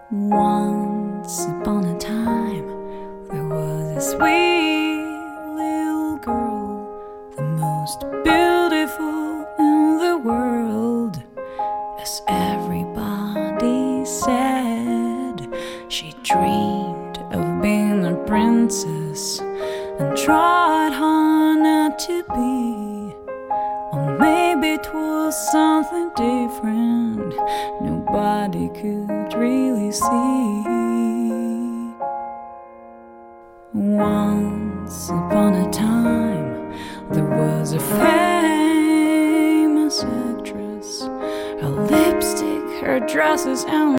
Once upon a time, there was a sweet little girl, the most beautiful in the world. As everybody said, she dreamed of being a princess and tried hard not to be. Or maybe it was something different nobody could really see. Once upon a time, there was a famous actress. Her lipstick, her dresses, and